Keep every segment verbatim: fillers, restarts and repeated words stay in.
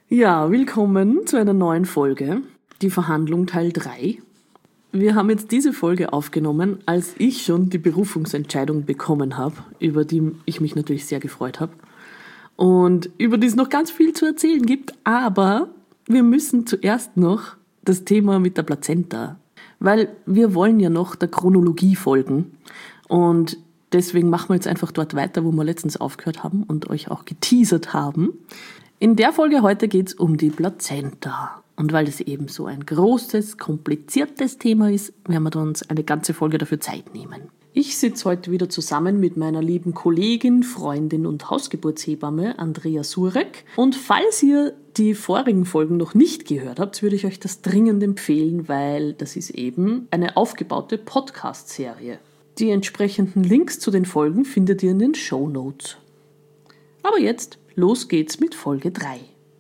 Ja, willkommen zu einer neuen Folge, die Verhandlung Teil drei. Wir haben jetzt diese Folge aufgenommen, als ich schon die Berufungsentscheidung bekommen habe, über die ich mich natürlich sehr gefreut habe und über die es noch ganz viel zu erzählen gibt, aber wir müssen zuerst noch das Thema mit der Plazenta, weil wir wollen ja noch der Chronologie folgen und deswegen machen wir jetzt einfach dort weiter, wo wir letztens aufgehört haben und euch auch geteasert haben. In der Folge heute geht es um die Plazenta. Und weil das eben so ein großes, kompliziertes Thema ist, werden wir uns eine ganze Folge dafür Zeit nehmen. Ich sitze heute wieder zusammen mit meiner lieben Kollegin, Freundin und Hausgeburtshebamme Andrea Surek. Und falls ihr die vorigen Folgen noch nicht gehört habt, würde ich euch das dringend empfehlen, weil das ist eben eine aufgebaute Podcast-Serie. Die entsprechenden Links zu den Folgen findet ihr in den Shownotes. Aber jetzt, los geht's mit Folge drei.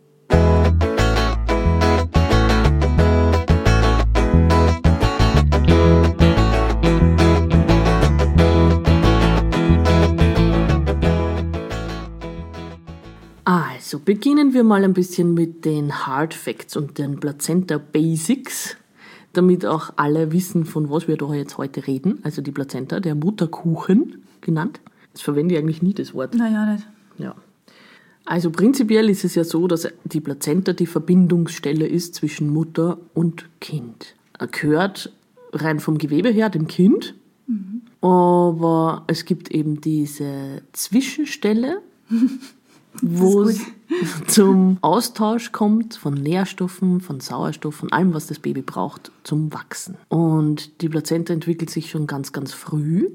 Also beginnen wir mal ein bisschen mit den Hard Facts und den Plazenta Basics, damit auch alle wissen, von was wir da jetzt heute reden. Also die Plazenta, der Mutterkuchen genannt. Das verwende ich eigentlich nie, das Wort. Naja, nicht. Ja. Also prinzipiell ist es ja so, dass die Plazenta die Verbindungsstelle ist zwischen Mutter und Kind. Er gehört rein vom Gewebe her dem Kind, mhm. aber es gibt eben diese Zwischenstelle, wo es zum Austausch kommt von Nährstoffen, von Sauerstoff, von allem, was das Baby braucht, zum Wachsen. Und die Plazenta entwickelt sich schon ganz, ganz früh.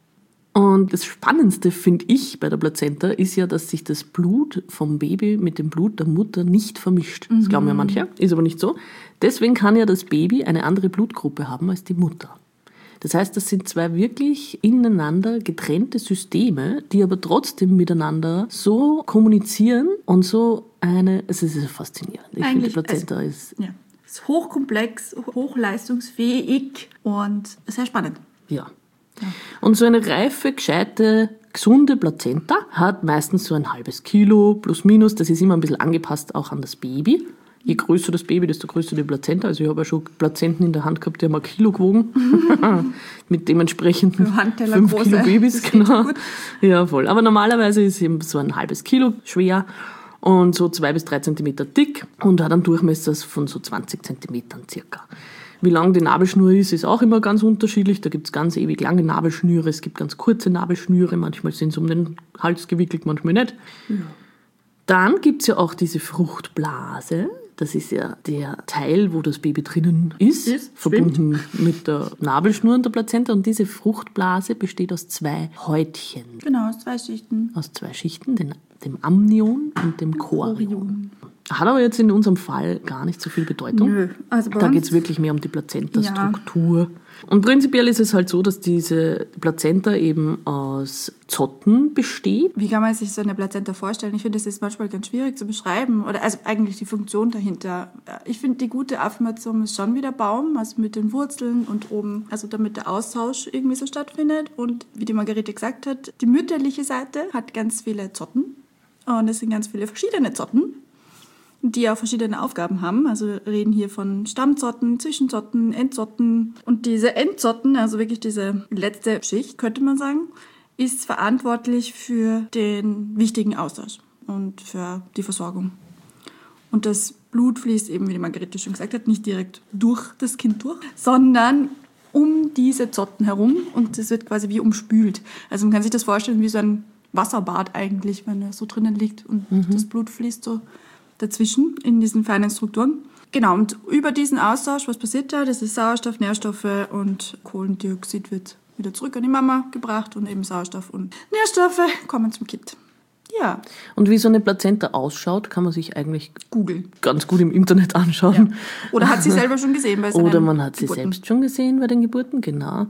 Und das Spannendste, finde ich, bei der Plazenta ist ja, dass sich das Blut vom Baby mit dem Blut der Mutter nicht vermischt. Das glauben ja manche, ist aber nicht so. Deswegen kann ja das Baby eine andere Blutgruppe haben als die Mutter. Das heißt, das sind zwei wirklich ineinander getrennte Systeme, die aber trotzdem miteinander so kommunizieren und so eine, es ist faszinierend. Ich finde, die Plazenta also, ist... Ja, ist hochkomplex, hochleistungsfähig und sehr spannend. Ja. Ja. Und so eine reife, gescheite, gesunde Plazenta hat meistens so ein halbes Kilo plus minus. Das ist immer ein bisschen angepasst auch an das Baby. Je größer das Baby, desto größer die Plazenta. Also ich habe ja schon Plazenten in der Hand gehabt, die haben ein Kilo gewogen. Mit dementsprechenden fünf Kilo Babys. Genau. Ja, voll. Aber normalerweise ist eben so ein halbes Kilo schwer und so zwei bis drei Zentimeter dick und hat einen Durchmesser von so zwanzig Zentimetern circa. Wie lang die Nabelschnur ist, ist auch immer ganz unterschiedlich. Da gibt es ganz ewig lange Nabelschnüre, es gibt ganz kurze Nabelschnüre. Manchmal sind sie um den Hals gewickelt, manchmal nicht. Ja. Dann gibt es ja auch diese Fruchtblase. Das ist ja der Teil, wo das Baby drinnen ist, ist verbunden stimmt. mit der Nabelschnur und der Plazenta. Und diese Fruchtblase besteht aus zwei Häutchen. Genau, aus zwei Schichten. Aus zwei Schichten, den, dem Amnion und dem Chorion. Hat aber jetzt in unserem Fall gar nicht so viel Bedeutung. Nö, also bei da geht es wirklich mehr um die Plazenta-Struktur. Ja. Und prinzipiell ist es halt so, dass diese Plazenta eben aus Zotten besteht. Wie kann man sich so eine Plazenta vorstellen? Ich finde, das ist manchmal ganz schwierig zu beschreiben. Oder also eigentlich die Funktion dahinter. Ich finde, die gute Affirmation ist schon wie der Baum, also mit den Wurzeln und oben, also damit der Austausch irgendwie so stattfindet. Und wie die Margarete gesagt hat, die mütterliche Seite hat ganz viele Zotten. Und es sind ganz viele verschiedene Zotten, die auch verschiedene Aufgaben haben. Also wir reden hier von Stammzotten, Zwischenzotten, Endzotten. Und diese Endzotten, also wirklich diese letzte Schicht, könnte man sagen, ist verantwortlich für den wichtigen Austausch und für die Versorgung. Und das Blut fließt eben, wie die Margarete schon gesagt hat, nicht direkt durch das Kind durch, sondern um diese Zotten herum und das wird quasi wie umspült. Also man kann sich das vorstellen wie so ein Wasserbad eigentlich, wenn er so drinnen liegt und mhm. das Blut fließt so dazwischen in diesen feinen Strukturen. Genau, und über diesen Austausch, was passiert da? Das ist Sauerstoff, Nährstoffe und Kohlendioxid wird wieder zurück an die Mama gebracht und eben Sauerstoff und Nährstoffe kommen zum Kind. Ja. Und wie so eine Plazenta ausschaut, kann man sich eigentlich Google ganz gut im Internet anschauen. Ja. Oder hat sie selber schon gesehen bei seinen Oder man hat sie Geburten. selbst schon gesehen bei den Geburten, genau.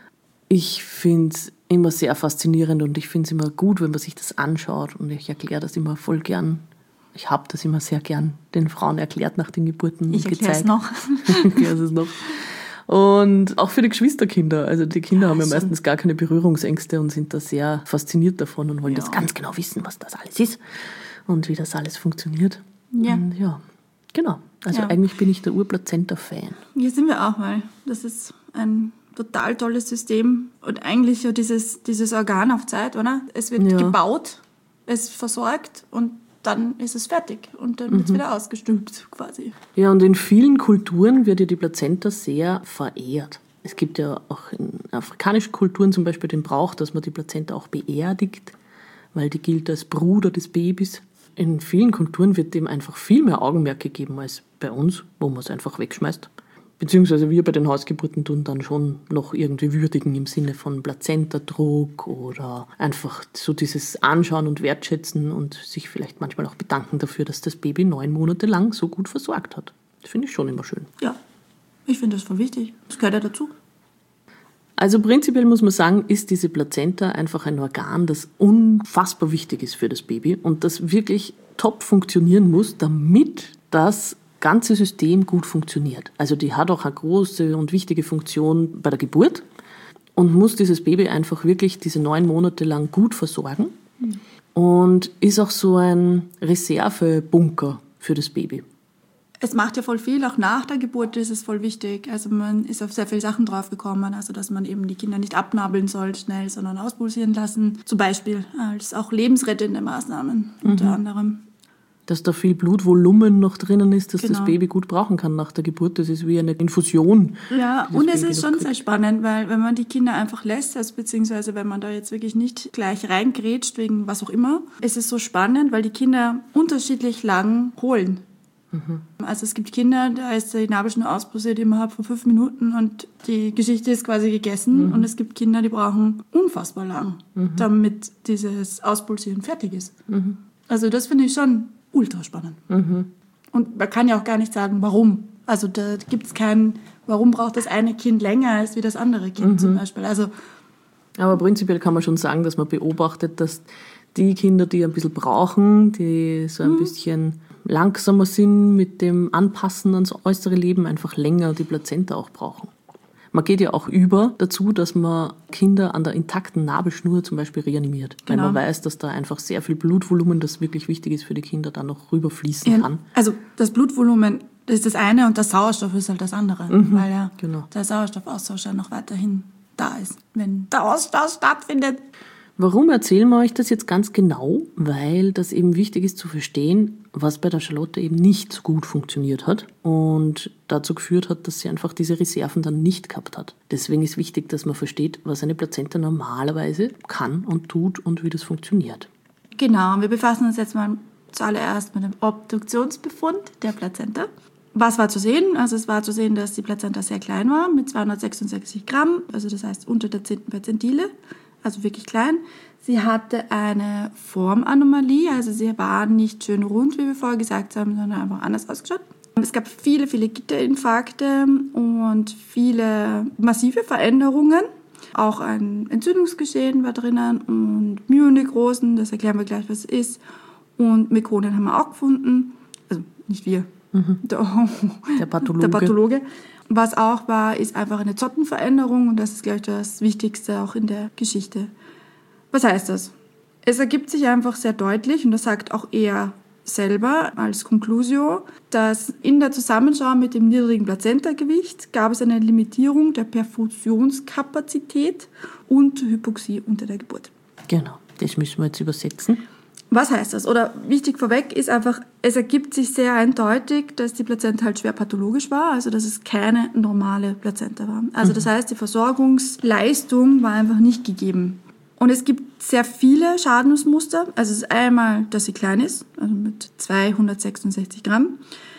Ich finde es immer sehr faszinierend und ich finde es immer gut, wenn man sich das anschaut und ich erkläre das immer voll gern. Ich habe das immer sehr gern den Frauen erklärt nach den Geburten. Ich erkläre es noch. Ich erkläre es noch. Und auch für die Geschwisterkinder. Also die Kinder ja, haben ja meistens gar keine Berührungsängste und sind da sehr fasziniert davon und wollen ja. das ganz genau wissen, was das alles ist und wie das alles funktioniert. Ja. Und ja, genau. Also Ja. eigentlich bin ich der Urplazenta-Fan. Hier sind wir auch mal. Das ist ein total tolles System und eigentlich ja dieses, dieses Organ auf Zeit, oder? Es wird Ja. gebaut, es versorgt und dann ist es fertig und dann wird es wieder ausgestülpt quasi. Ja, und in vielen Kulturen wird ja die Plazenta sehr verehrt. Es gibt ja auch in afrikanischen Kulturen zum Beispiel den Brauch, dass man die Plazenta auch beerdigt, weil die gilt als Bruder des Babys. In vielen Kulturen wird dem einfach viel mehr Augenmerk gegeben als bei uns, wo man es einfach wegschmeißt. Beziehungsweise wir bei den Hausgeburten tun dann schon noch irgendwie würdigen im Sinne von Plazentadruck oder einfach so dieses Anschauen und Wertschätzen und sich vielleicht manchmal auch bedanken dafür, dass das Baby neun Monate lang so gut versorgt hat. Das finde ich schon immer schön. Ja, ich finde das voll wichtig. Das gehört ja dazu. Also prinzipiell muss man sagen, ist diese Plazenta einfach ein Organ, das unfassbar wichtig ist für das Baby und das wirklich top funktionieren muss, damit das ganze System gut funktioniert. Also die hat auch eine große und wichtige Funktion bei der Geburt und muss dieses Baby einfach wirklich diese neun Monate lang gut versorgen und ist auch so ein Reservebunker für das Baby. Es macht ja voll viel, auch nach der Geburt ist es voll wichtig. Also man ist auf sehr viele Sachen draufgekommen, also dass man eben die Kinder nicht abnabeln soll schnell, sondern auspulsieren lassen. Zum Beispiel als auch lebensrettende Maßnahmen unter Mhm. anderem. Dass da viel Blutvolumen noch drinnen ist, dass Genau. das Baby gut brauchen kann nach der Geburt. Das ist wie eine Infusion. Ja, die das und es Baby ist noch schon kriegt. sehr spannend, weil wenn man die Kinder einfach lässt, also beziehungsweise wenn man da jetzt wirklich nicht gleich reingrätscht wegen was auch immer, ist es so spannend, weil die Kinder unterschiedlich lang holen. Also es gibt Kinder, da ist die Nabelschnur auspulsiert innerhalb von fünf Minuten und die Geschichte ist quasi gegessen. Und es gibt Kinder, die brauchen unfassbar lang, damit dieses Auspulsieren fertig ist. Also das finde ich schon ultra spannend. Und man kann ja auch gar nicht sagen, warum. Also da gibt es kein, warum braucht das eine Kind länger als wie das andere Kind zum Beispiel. Also Aber prinzipiell kann man schon sagen, dass man beobachtet, dass die Kinder, die ein bisschen brauchen, die so ein bisschen langsamer sind mit dem Anpassen ans äußere Leben, einfach länger die Plazenta auch brauchen. Man geht ja auch über dazu, dass man Kinder an der intakten Nabelschnur zum Beispiel reanimiert. Weil Genau. man weiß, dass da einfach sehr viel Blutvolumen, das wirklich wichtig ist für die Kinder, da noch rüberfließen Ja, kann. also das Blutvolumen das ist das eine und der Sauerstoff ist halt das andere, weil ja genau. der Sauerstoffaustausch ja noch weiterhin da ist, wenn der Austausch stattfindet. Warum erzählen wir euch das jetzt ganz genau? Weil das eben wichtig ist zu verstehen, was bei der Charlotte eben nicht so gut funktioniert hat und dazu geführt hat, dass sie einfach diese Reserven dann nicht gehabt hat. Deswegen ist wichtig, dass man versteht, was eine Plazenta normalerweise kann und tut und wie das funktioniert. Genau, und wir befassen uns jetzt mal zuallererst mit dem Obduktionsbefund der Plazenta. Was war zu sehen? Also es war zu sehen, dass die Plazenta sehr klein war, mit zweihundertsechsundsechzig Gramm, also das heißt unter der zehnten Perzentile, also wirklich klein. Sie hatte eine Formanomalie, also sie war nicht schön rund, wie wir vorher gesagt haben, sondern einfach anders ausgeschaut. Es gab viele, viele Gitterinfarkte und viele massive Veränderungen. Auch ein Entzündungsgeschehen war drinnen und Myonekrosen, das erklären wir gleich, was es ist. Und Mekonien haben wir auch gefunden, also nicht wir, mhm. der, der, Pathologe. der Pathologe. Was auch war, ist einfach eine Zottenveränderung und das ist, glaube ich, das Wichtigste auch in der Geschichte. Was heißt das? Es ergibt sich einfach sehr deutlich, und das sagt auch er selber als Conclusio, dass in der Zusammenschau mit dem niedrigen Plazentagewicht gab es eine Limitierung der Perfusionskapazität und Hypoxie unter der Geburt. Genau, das müssen wir jetzt übersetzen. Was heißt das? Oder wichtig vorweg ist einfach, es ergibt sich sehr eindeutig, dass die Plazenta halt schwer pathologisch war, also dass es keine normale Plazenta war. Also das heißt, die Versorgungsleistung war einfach nicht gegeben. Und es gibt sehr viele Schadensmuster. Also es ist einmal, dass sie klein ist, also mit zweihundertsechsundsechzig Gramm,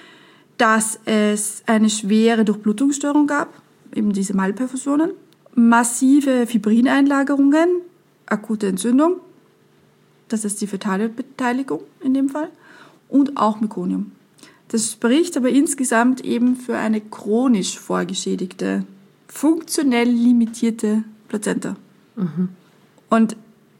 dass es eine schwere Durchblutungsstörung gab, eben diese Malperfusionen, massive Fibrineinlagerungen, akute Entzündung, das ist die fetale Beteiligung in dem Fall, und auch Mekonium. Das spricht aber insgesamt eben für eine chronisch vorgeschädigte, funktionell limitierte Plazenta. Mhm. Und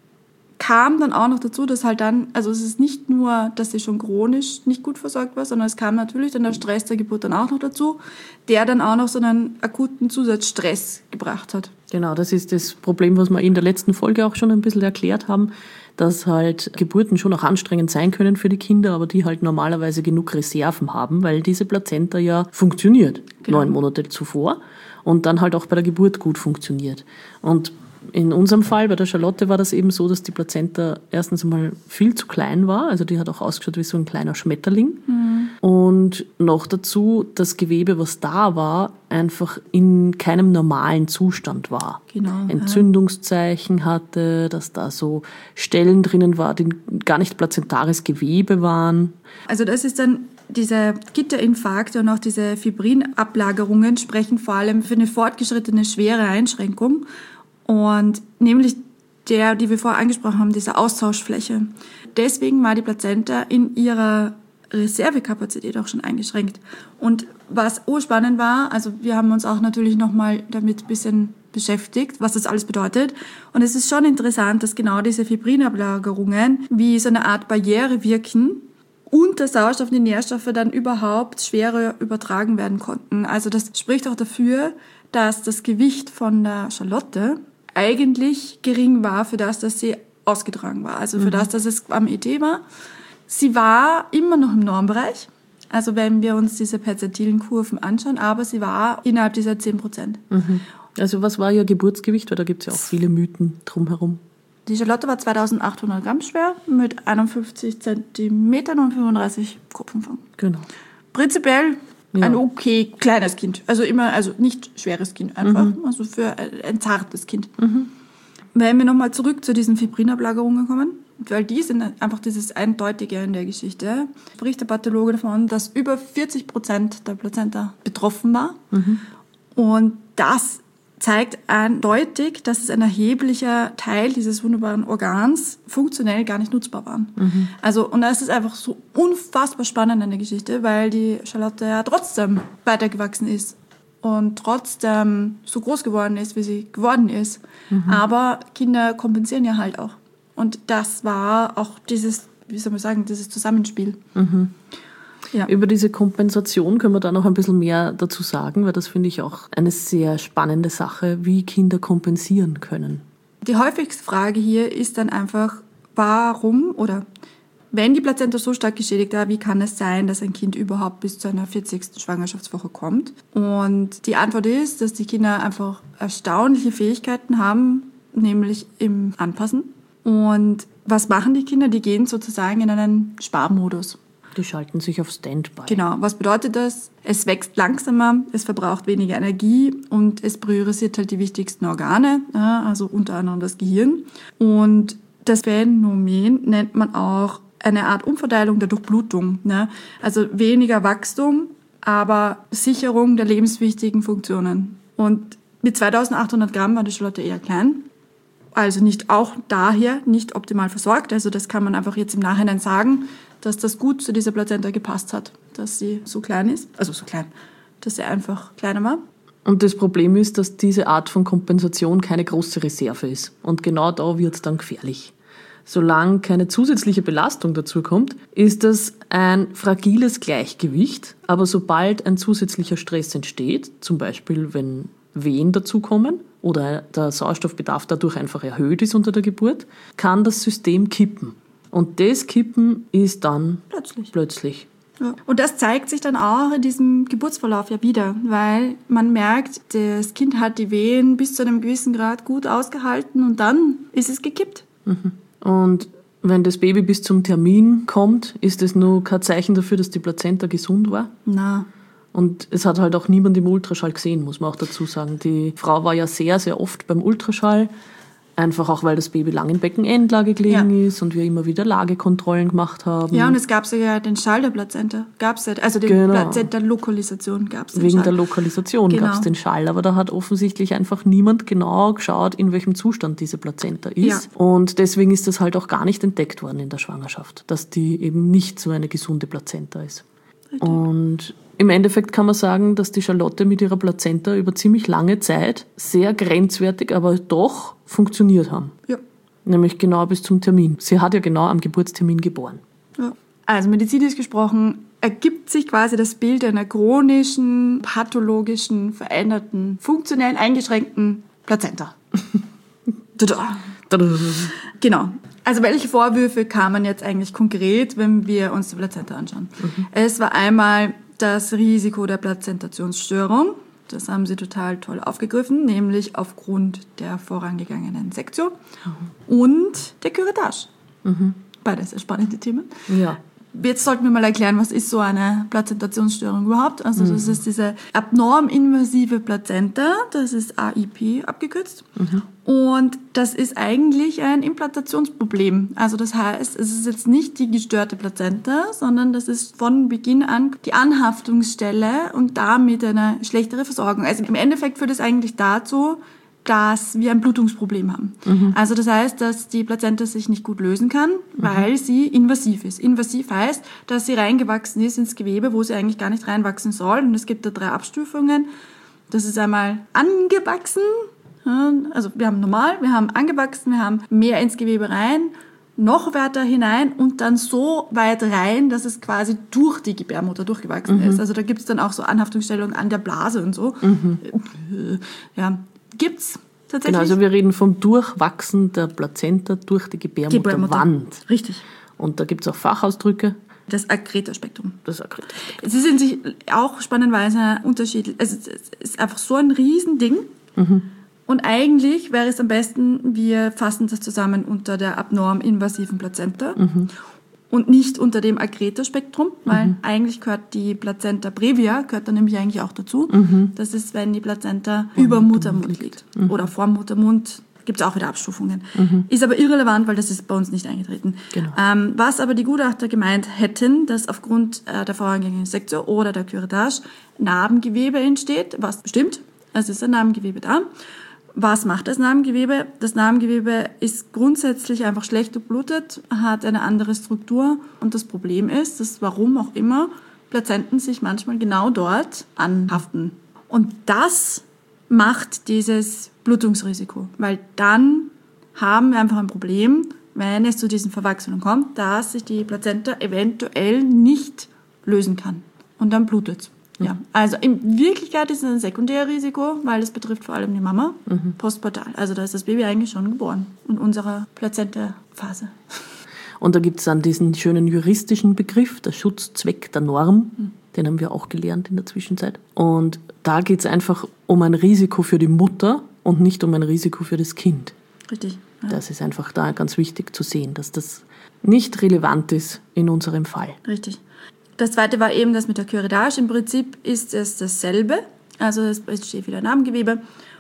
kam dann auch noch dazu, dass halt dann, also es ist nicht nur, dass sie schon chronisch nicht gut versorgt war, sondern es kam natürlich dann der Stress der Geburt dann auch noch dazu, der dann auch noch so einen akuten Zusatzstress gebracht hat. Genau, das ist das Problem, was wir in der letzten Folge auch schon ein bisschen erklärt haben, dass halt Geburten schon auch anstrengend sein können für die Kinder, aber die halt normalerweise genug Reserven haben, weil diese Plazenta ja funktioniert, genau. neun Monate zuvor und dann halt auch bei der Geburt gut funktioniert. Und in unserem Fall, bei der Charlotte, war das eben so, dass die Plazenta erstens einmal viel zu klein war. Also die hat auch ausgeschaut wie so ein kleiner Schmetterling. Mhm. Und noch dazu, das Gewebe, was da war, einfach in keinem normalen Zustand war. Genau, Entzündungszeichen ja. hatte, dass da so Stellen drinnen war, die gar nicht plazentares Gewebe waren. Also das ist dann... Diese Gitterinfarkte und auch diese Fibrinablagerungen sprechen vor allem für eine fortgeschrittene schwere Einschränkung. Und nämlich der, die wir vorher angesprochen haben, diese Austauschfläche. Deswegen war die Plazenta in ihrer Reservekapazität auch schon eingeschränkt. Und was urspannend war, also wir haben uns auch natürlich nochmal damit ein bisschen beschäftigt, was das alles bedeutet. Und es ist schon interessant, dass genau diese Fibrinablagerungen wie so eine Art Barriere wirken und der Sauerstoff und die Nährstoffe dann überhaupt schwerer übertragen werden konnten. Also das spricht auch dafür, dass das Gewicht von der Charlotte eigentlich gering war für das, dass sie ausgetragen war. Also für mhm. das, dass es am E T war. Sie war immer noch im Normbereich, also wenn wir uns diese perzentilen Kurven anschauen, aber sie war innerhalb dieser zehn Prozent. Mhm. Also was war ihr Geburtsgewicht? Weil da gibt es ja auch viele Mythen drumherum. Die Charlotte war zweitausendachthundert Gramm schwer mit einundfünfzig Zentimetern und fünfunddreißig Kopfumfang. Genau. Prinzipiell ja. ein okay kleines Kind. Also immer, also nicht schweres Kind einfach. Mhm. Also für ein zartes Kind. Mhm. Wenn wir nochmal zurück zu diesen Fibrinablagerungen kommen, weil die sind einfach dieses Eindeutige in der Geschichte, spricht der Pathologe davon, dass über vierzig Prozent der Plazenta betroffen war. Mhm. Und das zeigt eindeutig, dass es ein erheblicher Teil dieses wunderbaren Organs funktionell gar nicht nutzbar war. Mhm. Also, und das ist einfach so unfassbar spannend in der Geschichte, weil die Charlotte ja trotzdem weitergewachsen ist und trotzdem so groß geworden ist, wie sie geworden ist. Mhm. Aber Kinder kompensieren ja halt auch. Und das war auch dieses, wie soll man sagen, dieses Zusammenspiel. Mhm. Ja. Über diese Kompensation können wir da noch ein bisschen mehr dazu sagen, weil das finde ich auch eine sehr spannende Sache, wie Kinder kompensieren können. Die häufigste Frage hier ist dann einfach, warum oder wenn die Plazenta so stark geschädigt war, wie kann es sein, dass ein Kind überhaupt bis zu einer vierzigsten Schwangerschaftswoche kommt? Und die Antwort ist, dass die Kinder einfach erstaunliche Fähigkeiten haben, nämlich im Anpassen. Und was machen die Kinder? Die gehen sozusagen in einen Sparmodus. Die schalten sich auf Standby. Genau. Was bedeutet das? Es wächst langsamer, es verbraucht weniger Energie und es priorisiert halt die wichtigsten Organe, ja, also unter anderem das Gehirn. Und das Phänomen nennt man auch eine Art Umverteilung der Durchblutung. Ne? Also weniger Wachstum, aber Sicherung der lebenswichtigen Funktionen. Und mit zweitausendachthundert Gramm war die Charlotte eher klein. Also nicht auch daher nicht optimal versorgt. Also das kann man einfach jetzt im Nachhinein sagen, dass das gut zu dieser Plazenta gepasst hat, dass sie so klein ist, also so klein, dass sie einfach kleiner war. Und das Problem ist, dass diese Art von Kompensation keine große Reserve ist. Und genau da wird es dann gefährlich. Solange keine zusätzliche Belastung dazu kommt, ist das ein fragiles Gleichgewicht. Aber sobald ein zusätzlicher Stress entsteht, zum Beispiel wenn Wehen dazukommen oder der Sauerstoffbedarf dadurch einfach erhöht ist unter der Geburt, kann das System kippen. Und das Kippen ist dann plötzlich. plötzlich. Ja. Und das zeigt sich dann auch in diesem Geburtsverlauf ja wieder, weil man merkt, das Kind hat die Wehen bis zu einem gewissen Grad gut ausgehalten und dann ist es gekippt. Mhm. Und wenn das Baby bis zum Termin kommt, ist das nur kein Zeichen dafür, dass die Plazenta gesund war? Na. Und es hat halt auch niemand im Ultraschall gesehen, muss man auch dazu sagen. Die Frau war ja sehr, sehr oft beim Ultraschall. Einfach auch, weil das Baby lang in Beckenendlage gelegen ja. ist und wir immer wieder Lagekontrollen gemacht haben. Ja, und es gab sogar den Schall der Plazenta. Gab's ja, also die genau. Plazenta-Lokalisation gab es. Wegen Schall. der Lokalisation genau. gab es den Schall. Aber da hat offensichtlich einfach niemand genau geschaut, in welchem Zustand diese Plazenta ist. Ja. Und deswegen ist das halt auch gar nicht entdeckt worden in der Schwangerschaft, dass die eben nicht so eine gesunde Plazenta ist. Richtig. Und im Endeffekt kann man sagen, dass die Charlotte mit ihrer Plazenta über ziemlich lange Zeit sehr grenzwertig, aber doch funktioniert haben. Ja. Nämlich genau bis zum Termin. Sie hat ja genau am Geburtstermin geboren. Ja. Also medizinisch gesprochen ergibt sich quasi das Bild einer chronischen, pathologischen, veränderten, funktionell eingeschränkten Plazenta. Tada. Tada. Genau. Also welche Vorwürfe kamen jetzt eigentlich konkret, wenn wir uns die Plazenta anschauen? Mhm. Es war einmal das Risiko der Plazentationsstörung. Das haben sie total toll aufgegriffen, nämlich aufgrund der vorangegangenen Sektio mhm. und der Curettage. Mhm. Beides sehr spannende Themen. Ja. Jetzt sollten wir mal erklären, was ist so eine Plazentationsstörung überhaupt? Also das mhm. ist diese abnorm invasive Plazenta, das ist A I P abgekürzt. Mhm. Und das ist eigentlich ein Implantationsproblem. Also das heißt, es ist jetzt nicht die gestörte Plazenta, sondern das ist von Beginn an die Anhaftungsstelle und damit eine schlechtere Versorgung. Also im Endeffekt führt es eigentlich dazu, dass wir ein Blutungsproblem haben. Mhm. Also das heißt, dass die Plazenta sich nicht gut lösen kann, weil mhm. sie invasiv ist. Invasiv heißt, dass sie reingewachsen ist ins Gewebe, wo sie eigentlich gar nicht reinwachsen soll. Und es gibt da drei Abstufungen. Das ist einmal angewachsen, also wir haben normal, wir haben angewachsen, wir haben mehr ins Gewebe rein, noch weiter hinein und dann so weit rein, dass es quasi durch die Gebärmutter durchgewachsen mhm. ist. Also da gibt es dann auch so Anhaftungsstellungen an der Blase und so. Mhm. Ja, gibt's tatsächlich. Genau, also wir reden vom Durchwachsen der Plazenta durch die Gebärmutterwand. Gebärmutter. Richtig. Und da gibt es auch Fachausdrücke. Das Accretor-Spektrum. Das Accretor-Spektrum. Sie sind sich auch spannenderweise unterschiedlich. Also es ist einfach so ein Riesending. Mhm. Und eigentlich wäre es am besten, wir fassen das zusammen unter der abnorm invasiven Plazenta. Mhm. Und nicht unter dem Accretor-Spektrum, weil mhm. eigentlich gehört die Plazenta previa, gehört da nämlich eigentlich auch dazu. Mhm. Das ist, wenn die Plazenta vor über Muttermund liegt. liegt. Mhm. Oder vor Muttermund, gibt es auch wieder Abstufungen. Mhm. Ist aber irrelevant, weil das ist bei uns nicht eingetreten. Genau. Ähm, was aber die Gutachter gemeint hätten, dass aufgrund äh, der vorangegangenen Sektio oder der Curettage Narbengewebe entsteht, was stimmt, es ist ein Narbengewebe da. Was macht das Narbengewebe? Das Narbengewebe ist grundsätzlich einfach schlecht durchblutet, hat eine andere Struktur und das Problem ist, dass warum auch immer Plazenten sich manchmal genau dort anhaften. Und das macht dieses Blutungsrisiko, weil dann haben wir einfach ein Problem, wenn es zu diesen Verwachsungen kommt, dass sich die Plazenta eventuell nicht lösen kann und dann blutet es. Ja, also in Wirklichkeit ist es ein Sekundärrisiko, weil das betrifft vor allem die Mama, mhm. postpartal. Also da ist das Baby eigentlich schon geboren in unserer Plazenta-Phase. Und da gibt es dann diesen schönen juristischen Begriff, der Schutzzweck der Norm, mhm. den haben wir auch gelernt in der Zwischenzeit. Und da geht es einfach um ein Risiko für die Mutter und nicht um ein Risiko für das Kind. Richtig. Ja. Das ist einfach da ganz wichtig zu sehen, dass das nicht relevant ist in unserem Fall. Richtig. Das zweite war eben das mit der Curettage. Im Prinzip ist es dasselbe. Also es entsteht wieder Narbengewebe,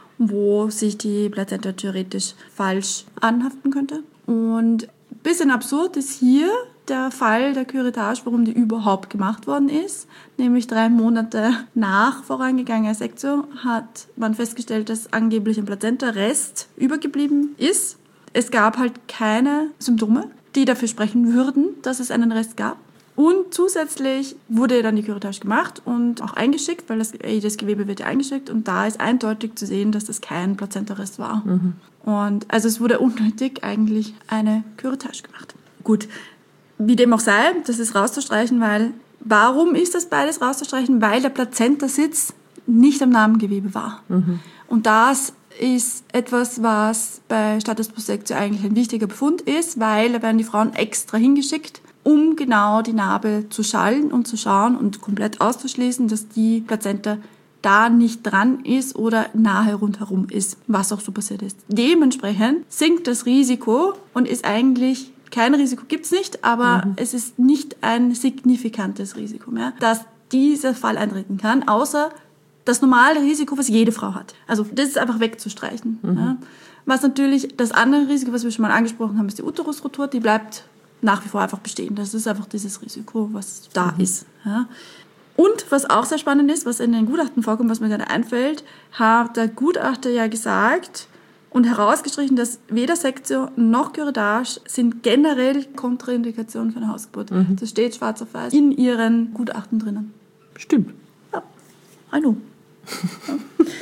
wo sich die Plazenta theoretisch falsch anhaften könnte. Und ein bisschen absurd ist hier der Fall der Curettage, warum die überhaupt gemacht worden ist. Nämlich drei Monate nach vorangegangener Sektio hat man festgestellt, dass angeblich ein Plazenta-Rest übergeblieben ist. Es gab halt keine Symptome, die dafür sprechen würden, dass es einen Rest gab. Und zusätzlich wurde dann die Curettage gemacht und auch eingeschickt, weil das, das Gewebe wird ja eingeschickt und da ist eindeutig zu sehen, dass das kein Plazentarest war. Mhm. Und also es wurde unnötig eigentlich eine Curettage gemacht. Gut, wie dem auch sei, das ist rauszustreichen, weil warum ist das beides rauszustreichen? Weil der Plazentasitz nicht am Narbengewebe war. Mhm. Und das ist etwas, was bei Status post sektio eigentlich ein wichtiger Befund ist, weil da werden die Frauen extra hingeschickt, um genau die Narbe zu schallen und zu schauen und komplett auszuschließen, dass die Plazenta da nicht dran ist oder nahe rundherum ist, was auch so passiert ist. Dementsprechend sinkt das Risiko und ist eigentlich, kein Risiko gibt's nicht, aber mhm. es ist nicht ein signifikantes Risiko mehr, dass dieser Fall eintreten kann, außer das normale Risiko, was jede Frau hat. Also das ist einfach wegzustreichen. Mhm. Ja. Was natürlich, das andere Risiko, was wir schon mal angesprochen haben, ist die Uterusruptur, die bleibt nach wie vor einfach bestehen. Das ist einfach dieses Risiko, was da mhm. ist. Ja. Und was auch sehr spannend ist, was in den Gutachten vorkommt, was mir gerade einfällt, hat der Gutachter ja gesagt und herausgestrichen, dass weder Sektio noch Curettage sind generell Kontraindikationen für eine Hausgeburt. Mhm. Das steht schwarz auf weiß in ihren Gutachten drinnen. Stimmt. Ja, I know. Ja.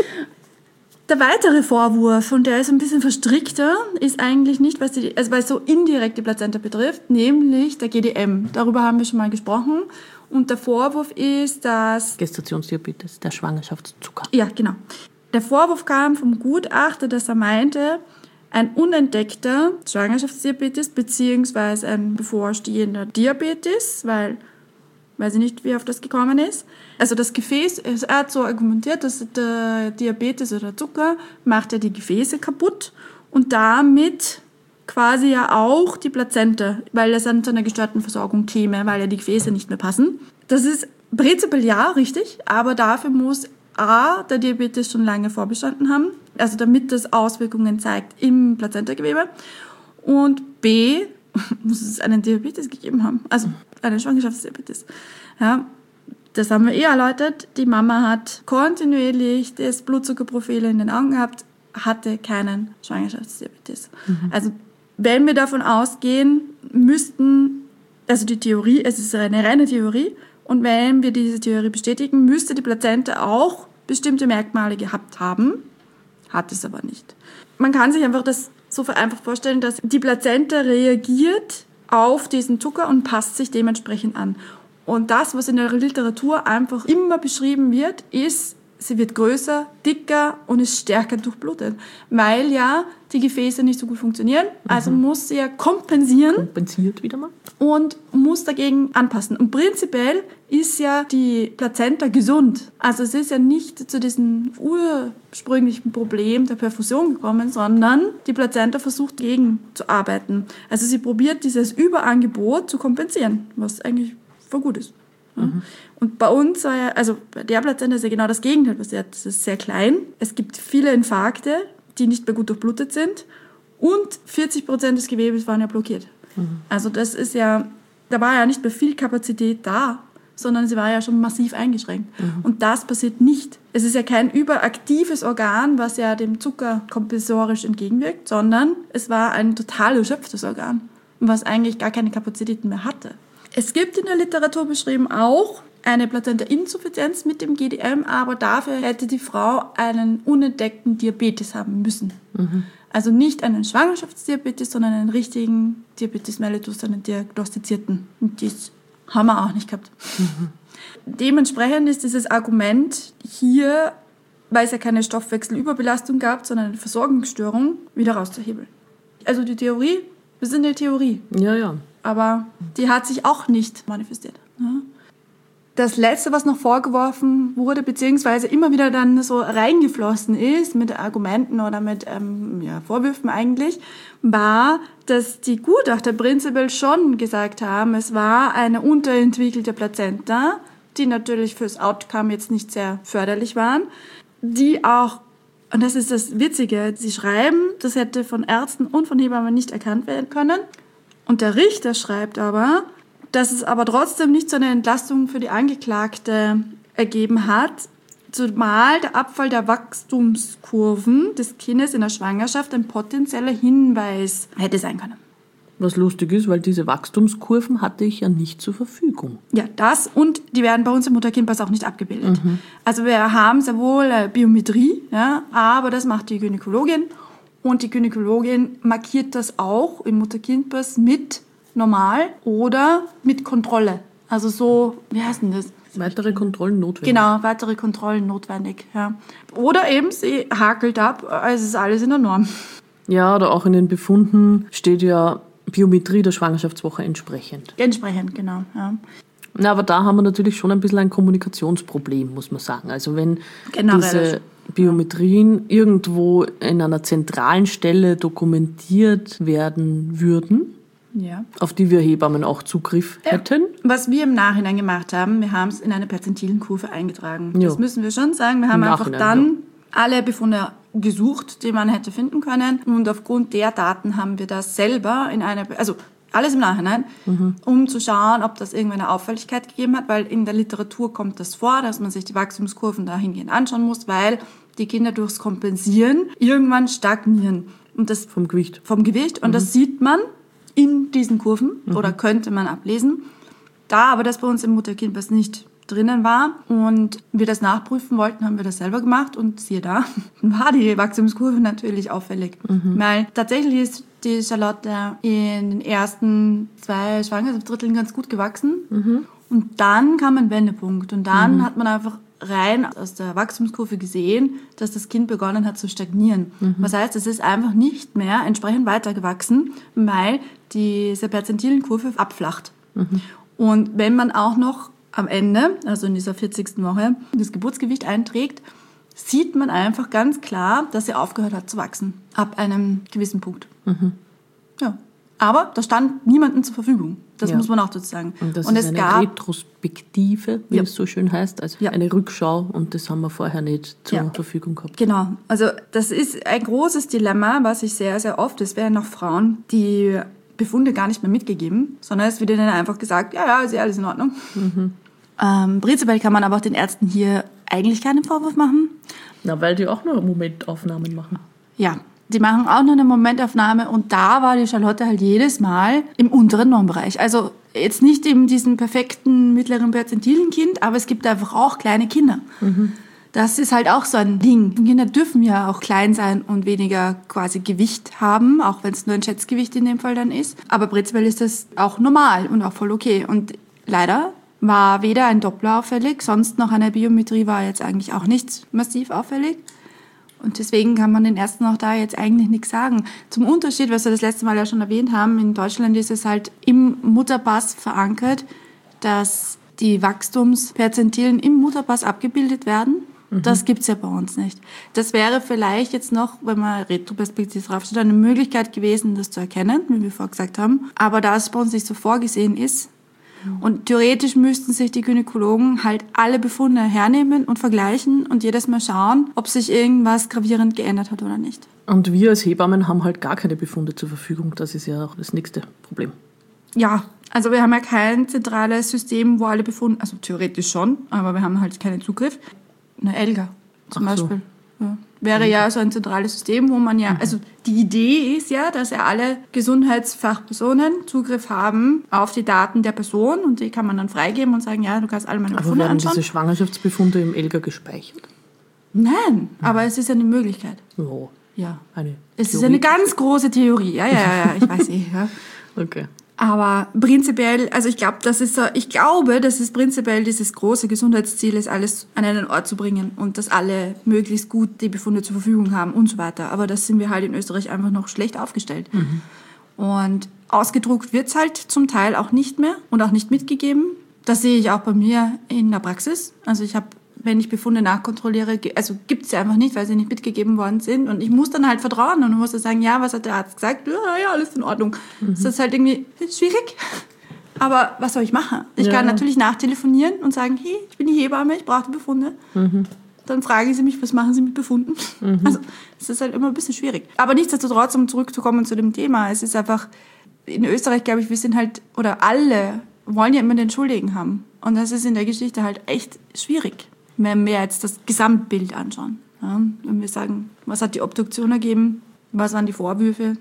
Der weitere Vorwurf, und der ist ein bisschen verstrickter, ist eigentlich nicht, was die, also weil es so indirekt die Plazenta betrifft, nämlich der G D M. Darüber haben wir schon mal gesprochen. Und der Vorwurf ist, dass... Gestationsdiabetes, der Schwangerschaftszucker. Ja, genau. Der Vorwurf kam vom Gutachter, dass er meinte, ein unentdeckter Schwangerschaftsdiabetes beziehungsweise ein bevorstehender Diabetes, weil weiß ich nicht, wie er auf das gekommen ist. Also das Gefäß, er hat so argumentiert, dass der Diabetes oder Zucker macht ja die Gefäße kaputt und damit quasi ja auch die Plazenta, weil es dann zu einer gestörten Versorgung käme, weil ja die Gefäße nicht mehr passen. Das ist prinzipiell ja richtig, aber dafür muss A, der Diabetes schon lange vorbestanden haben, also damit das Auswirkungen zeigt im Plazentagewebe, und B, muss es einen Diabetes gegeben haben, also einen Schwangerschaftsdiabetes. Ja, das haben wir eh erläutert. Die Mama hat kontinuierlich das Blutzuckerprofil in den Augen gehabt, hatte keinen Schwangerschaftsdiabetes. Mhm. Also wenn wir davon ausgehen, müssten, also die Theorie, es ist eine reine Theorie, und wenn wir diese Theorie bestätigen, müsste die Plazenta auch bestimmte Merkmale gehabt haben, hat es aber nicht. Man kann sich einfach das so vereinfacht vorstellen, dass die Plazenta reagiert auf diesen Zucker und passt sich dementsprechend an. Und das, was in der Literatur einfach immer beschrieben wird, ist, sie wird größer, dicker und ist stärker durchblutet. Weil ja die Gefäße nicht so gut funktionieren. Also mhm. muss sie ja kompensieren. Kompensiert wieder mal. Und muss dagegen anpassen. Und prinzipiell ist ja die Plazenta gesund. Also es ist ja nicht zu diesem ursprünglichen Problem der Perfusion gekommen, sondern die Plazenta versucht dagegen zu arbeiten. Also sie probiert dieses Überangebot zu kompensieren, was eigentlich voll gut ist. Mhm. Und bei uns, war ja, also bei der Plazenta ist ja genau das Gegenteil passiert. Es ist sehr klein. Es gibt viele Infarkte, die nicht mehr gut durchblutet sind. Und vierzig Prozent des Gewebes waren ja blockiert. Mhm. Also das ist ja, da war ja nicht mehr viel Kapazität da, sondern sie war ja schon massiv eingeschränkt. Mhm. Und das passiert nicht. Es ist ja kein überaktives Organ, was ja dem Zucker kompensorisch entgegenwirkt, sondern es war ein total erschöpftes Organ, was eigentlich gar keine Kapazitäten mehr hatte. Es gibt in der Literatur beschrieben auch eine Plazenta-Insuffizienz mit dem G D M, aber dafür hätte die Frau einen unentdeckten Diabetes haben müssen. Mhm. Also nicht einen Schwangerschaftsdiabetes, sondern einen richtigen Diabetes mellitus, einen diagnostizierten. Und das haben wir auch nicht gehabt. Mhm. Dementsprechend ist dieses Argument hier, weil es ja keine Stoffwechselüberbelastung gab, sondern eine Versorgungsstörung, wieder rauszuhebeln. Also die Theorie, wir sind eine Theorie. Ja, ja. Aber die hat sich auch nicht manifestiert. Das Letzte, was noch vorgeworfen wurde, beziehungsweise immer wieder dann so reingeflossen ist mit Argumenten oder mit ähm, ja, Vorwürfen eigentlich, war, dass die Gutachter prinzipiell schon gesagt haben, es war eine unterentwickelte Plazenta, die natürlich fürs Outcome jetzt nicht sehr förderlich waren, die auch, und das ist das Witzige, sie schreiben, das hätte von Ärzten und von Hebammen nicht erkannt werden können. Und der Richter schreibt aber, dass es aber trotzdem nicht so eine Entlastung für die Angeklagte ergeben hat, zumal der Abfall der Wachstumskurven des Kindes in der Schwangerschaft ein potenzieller Hinweis hätte sein können. Was lustig ist, weil diese Wachstumskurven hatte ich ja nicht zur Verfügung. Ja, das, und die werden bei uns im Mutter-Kind-Pass auch nicht abgebildet. Mhm. Also wir haben sehr wohl Biometrie, ja, aber das macht die Gynäkologin. Und die Gynäkologin markiert das auch im Mutter-Kind-Pass mit normal oder mit Kontrolle. Also so, wie heißt denn das? Weitere Kontrollen notwendig. Genau, weitere Kontrollen notwendig. Ja. Oder eben, sie hakelt ab, also ist alles in der Norm. Ja, oder auch in den Befunden steht ja Biometrie der Schwangerschaftswoche entsprechend. Entsprechend, genau. Ja. Na, aber da haben wir natürlich schon ein bisschen ein Kommunikationsproblem, muss man sagen. Also wenn Generell diese Biometrien irgendwo in einer zentralen Stelle dokumentiert werden würden, ja, auf die wir Hebammen auch Zugriff ja. hätten. Was wir im Nachhinein gemacht haben, wir haben es in eine Perzentilenkurve eingetragen. Ja. Das müssen wir schon sagen. Wir haben einfach dann ja. alle Befunde gesucht, die man hätte finden können. Und aufgrund der Daten haben wir das selber in eine, also alles im Nachhinein, mhm. um zu schauen, ob das irgendeine Auffälligkeit gegeben hat, weil in der Literatur kommt das vor, dass man sich die Wachstumskurven dahingehend anschauen muss, weil die Kinder durchs Kompensieren irgendwann stagnieren. Und das vom Gewicht. Vom Gewicht. Und mhm. das sieht man in diesen Kurven mhm. oder könnte man ablesen. Da aber das bei uns im Mutter-Kind-Pass nicht drinnen war und wir das nachprüfen wollten, haben wir das selber gemacht und siehe da, war die Wachstumskurve natürlich auffällig. Mhm. Weil tatsächlich ist die Charlotte in den ersten zwei Schwangerschaftsdritteln ganz gut gewachsen mhm. und dann kam ein Wendepunkt und dann mhm. hat man einfach rein aus der Wachstumskurve gesehen, dass das Kind begonnen hat zu stagnieren. Mhm. Was heißt, es ist einfach nicht mehr entsprechend weitergewachsen, weil diese perzentilen Kurve abflacht. Mhm. Und wenn man auch noch am Ende, also in dieser vierzigsten Woche, das Geburtsgewicht einträgt, sieht man einfach ganz klar, dass sie aufgehört hat zu wachsen. Ab einem gewissen Punkt. Mhm. Ja. Aber da stand niemandem zur Verfügung. Das ja. muss man auch dazu sagen. Und das und ist es eine gab, Retrospektive, wie ja. es so schön heißt. Also ja. eine Rückschau und das haben wir vorher nicht zur ja. Verfügung gehabt. Genau. Also das ist ein großes Dilemma, was ich sehr, sehr oft, es werden noch Frauen, die Befunde gar nicht mehr mitgegeben, sondern es wird ihnen einfach gesagt, ja, ja, ist ja alles in Ordnung. Mhm. Ähm, prinzipiell kann man aber auch den Ärzten hier eigentlich keinen Vorwurf machen. Na, weil die auch nur Momentaufnahmen machen. Ja, die machen auch nur eine Momentaufnahme und da war die Charlotte halt jedes Mal im unteren Normbereich. Also jetzt nicht in diesem perfekten mittleren perzentilen Kind, aber es gibt einfach auch kleine Kinder. Mhm. Das ist halt auch so ein Ding. Kinder dürfen ja auch klein sein und weniger quasi Gewicht haben, auch wenn es nur ein Schätzgewicht in dem Fall dann ist. Aber prinzipiell ist das auch normal und auch voll okay. Und leider war weder ein Doppler auffällig, sonst noch eine Biometrie war jetzt eigentlich auch nicht massiv auffällig. Und deswegen kann man den Ärzten auch da jetzt eigentlich nichts sagen. Zum Unterschied, was wir das letzte Mal ja schon erwähnt haben, in Deutschland ist es halt im Mutterpass verankert, dass die Wachstumsperzentilen im Mutterpass abgebildet werden. Mhm. Das gibt's ja bei uns nicht. Das wäre vielleicht jetzt noch, wenn man retroperspektiv draufsteht, eine Möglichkeit gewesen, das zu erkennen, wie wir vorher gesagt haben. Aber da es bei uns nicht so vorgesehen ist, und theoretisch müssten sich die Gynäkologen halt alle Befunde hernehmen und vergleichen und jedes Mal schauen, ob sich irgendwas gravierend geändert hat oder nicht. Und wir als Hebammen haben halt gar keine Befunde zur Verfügung. Das ist ja auch das nächste Problem. Ja, also wir haben ja kein zentrales System, wo alle Befunde, also theoretisch schon, aber wir haben halt keinen Zugriff. Eine ELGA zum Ach so. Beispiel. Ja. Wäre ja so ein zentrales System, wo man ja, also die Idee ist ja, dass ja alle Gesundheitsfachpersonen Zugriff haben auf die Daten der Person und die kann man dann freigeben und sagen, ja, du kannst alle meine Befunde aber werden anschauen. Diese Schwangerschaftsbefunde im ELGA gespeichert? Nein, mhm. aber es ist eine Möglichkeit. Oh. Ja. Eine es Theorie. Ist eine ganz große Theorie. Ja, ja, ja, ich weiß eh. Ja. Okay. Aber prinzipiell, also ich glaube, das ist so, ich glaube, das ist prinzipiell dieses große Gesundheitsziel, ist alles an einen Ort zu bringen und dass alle möglichst gut die Befunde zur Verfügung haben und so weiter. Aber das sind wir halt in Österreich einfach noch schlecht aufgestellt. Mhm. Und ausgedruckt wird's halt zum Teil auch nicht mehr und auch nicht mitgegeben. Das sehe ich auch bei mir in der Praxis. Also ich habe, wenn ich Befunde nachkontrolliere, also gibt's sie einfach nicht, weil sie nicht mitgegeben worden sind. Und ich muss dann halt vertrauen und muss dann sagen, ja, was hat der Arzt gesagt? Ja, ja, alles in Ordnung. Mhm. Das ist halt irgendwie schwierig. Aber was soll ich machen? Ich ja. kann natürlich nachtelefonieren und sagen, hey, ich bin die Hebamme, ich brauche die Befunde. Mhm. Dann fragen sie mich, was machen sie mit Befunden? Mhm. Also es ist halt immer ein bisschen schwierig. Aber nichtsdestotrotz, um zurückzukommen zu dem Thema, es ist einfach, in Österreich, glaube ich, wir sind halt, oder alle wollen ja immer den Schuldigen haben. Und das ist in der Geschichte halt echt schwierig, wenn wir jetzt das Gesamtbild anschauen. Ja, wenn wir sagen, was hat die Obduktion ergeben, was waren die Vorwürfe.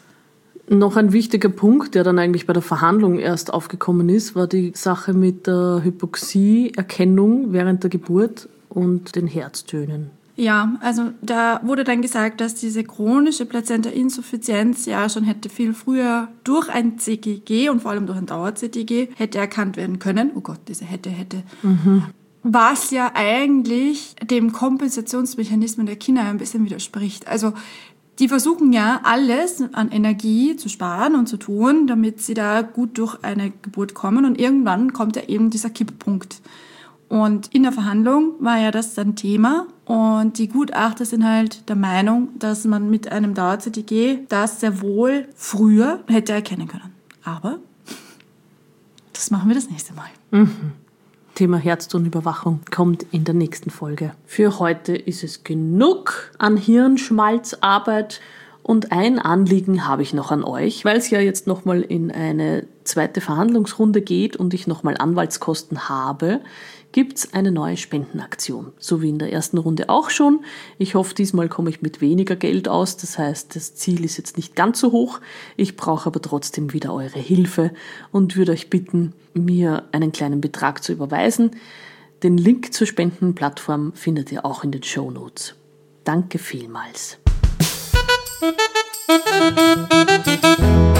Noch ein wichtiger Punkt, der dann eigentlich bei der Verhandlung erst aufgekommen ist, war die Sache mit der Hypoxie-Erkennung während der Geburt und den Herztönen. Ja, also da wurde dann gesagt, dass diese chronische Plazenta-Insuffizienz ja schon hätte viel früher durch ein C T G und vor allem durch ein Dauer-C T G hätte erkannt werden können. Oh Gott, diese hätte, hätte. Mhm. Was ja eigentlich dem Kompensationsmechanismen der Kinder ein bisschen widerspricht. Also die versuchen ja alles an Energie zu sparen und zu tun, damit sie da gut durch eine Geburt kommen. Und irgendwann kommt ja eben dieser Kipppunkt. Und in der Verhandlung war ja das dann Thema. Und die Gutachter sind halt der Meinung, dass man mit einem Dauer-C T G das sehr wohl früher hätte erkennen können. Aber das machen wir das nächste Mal. Mhm. Thema Herztonüberwachung kommt in der nächsten Folge. Für heute ist es genug an Hirnschmalzarbeit und ein Anliegen habe ich noch an euch, weil es ja jetzt nochmal in eine zweite Verhandlungsrunde geht und ich nochmal Anwaltskosten habe, gibt's eine neue Spendenaktion. So wie in der ersten Runde auch schon. Ich hoffe, diesmal komme ich mit weniger Geld aus. Das heißt, das Ziel ist jetzt nicht ganz so hoch. Ich brauche aber trotzdem wieder eure Hilfe und würde euch bitten, mir einen kleinen Betrag zu überweisen. Den Link zur Spendenplattform findet ihr auch in den Shownotes. Danke vielmals.